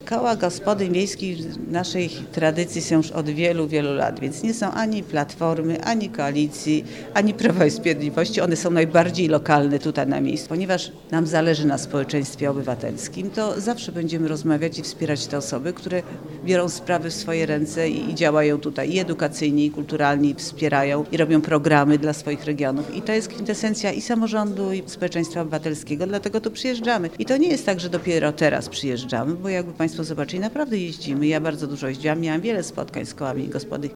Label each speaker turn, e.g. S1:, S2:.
S1: Koła gospodyń wiejskich w naszej tradycji są już od wielu, wielu lat, więc nie są ani Platformy, ani Koalicji, ani Prawa i Sprawiedliwości. One są najbardziej lokalne tutaj na miejscu. Ponieważ nam zależy na społeczeństwie obywatelskim, to zawsze będziemy rozmawiać i wspierać te osoby, które biorą sprawy w swoje ręce i działają tutaj i edukacyjnie, i kulturalnie, i wspierają, i robią programy dla swoich regionów. I to jest kwintesencja i samorządu, i społeczeństwa obywatelskiego, dlatego tu przyjeżdżamy. I to nie jest tak, że dopiero teraz przyjeżdżamy, bo jakby Państwo zobaczyli, naprawdę jeździmy. Ja bardzo dużo jeździłam, miałam wiele spotkań z kołami gospodyń